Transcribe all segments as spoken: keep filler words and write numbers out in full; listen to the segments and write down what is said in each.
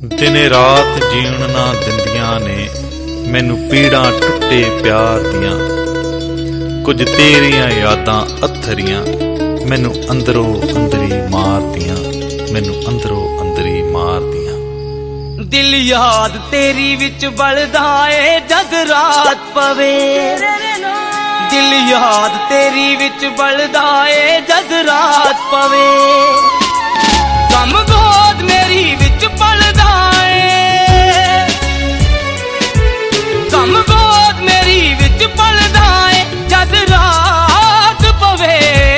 ਦਿਨੇ ਰਾਤ ਜੀਣ ਨਾ ਦਿੰਦੀਆਂ ਨੇ ਮੈਨੂੰ ਪੀੜਾਂ ਟੁੱਟੇ ਪਿਆਰ ਦੀਆਂ। ਕੁਝ ਤੇਰੀਆਂ ਯਾਦਾਂ ਅਥਰੀਆਂ ਮੈਨੂੰ ਅੰਦਰੋਂ ਅੰਦਰੀ ਮਾਰਦੀਆਂ, ਮੈਨੂੰ ਅੰਦਰੋਂ ਅੰਦਰੀ ਮਾਰਦੀਆਂ। ਦਿਲ ਯਾਦ ਤੇਰੀ ਵਿੱਚ ਬਲਦਾ ਏ ਜਦ ਰਾਤ ਪਵੇ, ਦਿਲ ਯਾਦ ਤੇਰੀ ਵਿੱਚ ਬਲਦਾ ਏ ਜਦ ਰਾਤ ਪਵੇ। ਗਮ ਗੋਦ ਮੇਰੀ ਵਿੱਚ ਪਲਦਾ ਏ, ਗਮ ਗੋਦ ਮੇਰੀ ਵਿੱਚ ਪਲਦਾ ਏ ਜਦ ਰਾਤ ਪਵੇ।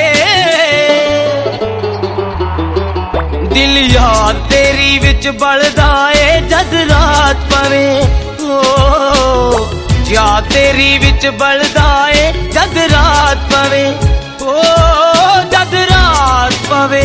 ਦਿਲ ਯਾਦ ਤੇਰੀ ਵਿੱਚ ਬਲਦਾ ਏ ਜਦ ਰਾਤ ਪਵੇ। ਓ ਜਾ ਤੇਰੀ ਵਿੱਚ ਬਲਦਾ ਏ ਜਦ ਰਾਤ ਪਵੇ, ਓ ਜਦ ਰਾਤ ਪਵੇ।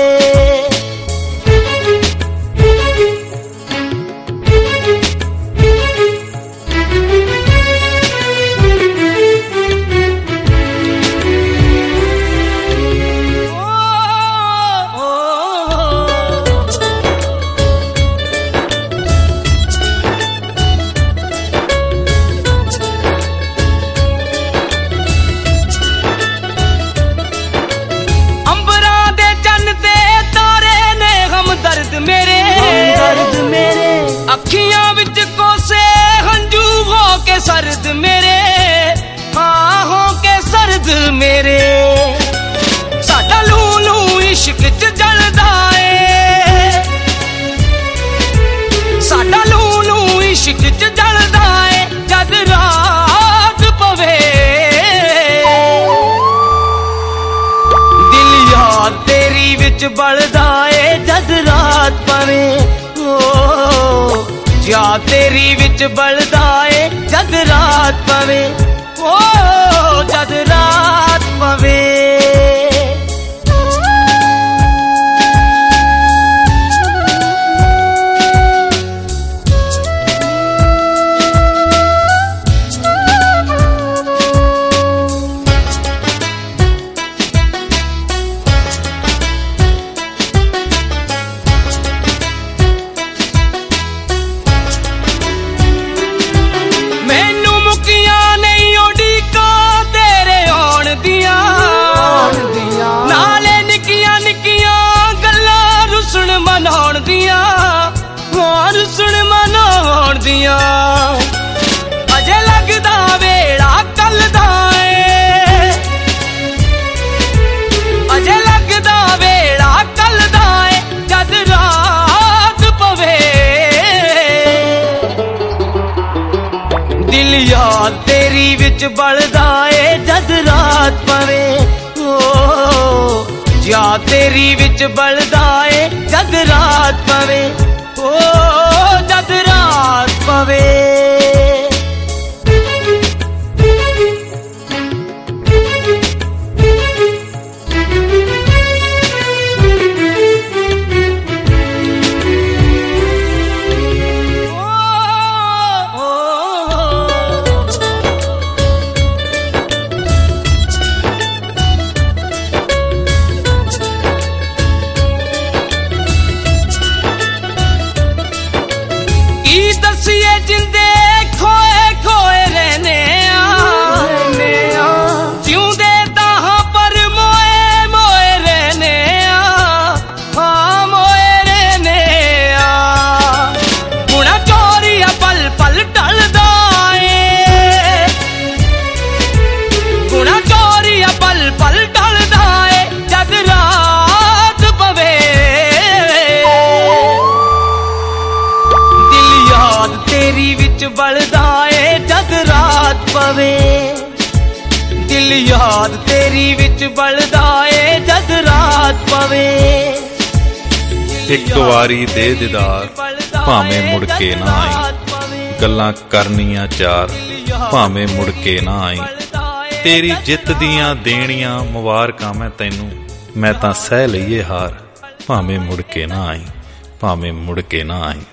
ਅੱਖੀਆਂ ਵਿੱਚ ਕੋਸੇ ਹੰਝੂ ਹੋ ਕੇ ਸਰਦ ਮੇਰੇ, ਹਾਂ ਹੋ ਕੇ ਸਰਦ ਮੇਰੇ। ਸਾਡਾ ਲੂ ਲੂ ਇਸ਼ਕ ਚ ਜਲਦਾ ਏ, ਸਾਡਾ ਲੂ ਲੂ ਇਸ਼ਕ ਚ ਜਲਦਾ ਏ ਜਦ ਰਾਤ ਪਵੇ। ਦਿਲ ਯਾਦ ਤੇਰੀ ਵਿੱਚ ਬਲਦਾ ਏ ਜਦ ਰਾਤ ਪਵੇ। ਜਾ ਤੇਰੀ ਵਿੱਚ ਬਲਦਾ ਏ ਜਦ ਰਾਤ ਪਵੇ, ਓ ਜਦ ਰਾਤ ਪਵੇ। ਅਜੇ ਲੱਗਦਾ ਵੇੜਾ ਕੱਲ ਦਾ ਏ, ਅਜੇ ਲੱਗਦਾ ਵੇੜਾ ਕੱਲ ਦਾ ਏ ਜਦ ਰਾਤ ਪਵੇ। ਦਿਲ ਯਾਦ ਤੇਰੀ ਵਿੱਚ ਬਲਦਾ ਏ ਜਦ ਰਾਤ ਪਵੇ। ਓ ਜਾ ਤੇਰੀ ਵਿੱਚ ਬਲਦਾ ਏ ਜਦ ਰਾਤ ਪਵੇ, ਓ ਜਦ ਰਾਤ ਪਵੇ। ਕੀ ਦਸੀਏ ਜਿੰਦੇ ਖੋਏ ਖੋਏ ਰਹਿਨੇ ਆ, ਜਿਉਂਦੇ ਤਾਂ ਹਾਂ ਪਰ ਮੋਏ ਮੋਏ ਰਹਿਨੇ ਆ, ਹਾਂ ਮੋਏ ਰਹਿਨੇ ਆ। ਗੁਣਾ ਚੋਰੀਆ ਪਲ ਪਲ ਢਲਦਾ ਏ, ਗੁਣਾ ਚੋਰੀਆ ਪਲ ਪਲ ਢਲਦਾ ਏ ਜਦ ਰਾਤ ਪਵੇ। ਤੇਰੀ ਵਿੱਚ ਬਲਦਾ ਏ ਜਦ ਰਾਤ ਪਵੇ, ਦਿਲ ਯਾਦ ਤੇਰੀ ਵਿੱਚ ਬਲਦਾ ਏ ਜਦ ਰਾਤ ਪਵੇ। ਇੱਕ ਵਾਰੀ ਦੇ ਦੀਦਾਰ ਭਾਵੇਂ ਮੁੜ ਕੇ ਨਾ ਆਈ, ਗੱਲਾਂ ਕਰਨੀਆਂ ਚਾਰ ਭਾਵੇਂ ਮੁੜ ਕੇ ਨਾ ਆਈ। ਤੇਰੀ ਜਿੱਤ ਦੀਆਂ ਦੇਣੀਆਂ ਮੁਬਾਰਕਾਂ ਮੈਂ ਤੈਨੂੰ, ਮੈਂ ਤਾਂ ਸਹਿ ਲਈਏ ਹਾਰ ਭਾਵੇਂ ਮੁੜ ਕੇ ਨਾ ਆਈ, ਭਾਵੇਂ ਮੁੜ ਕੇ ਨਾ ਆਈ।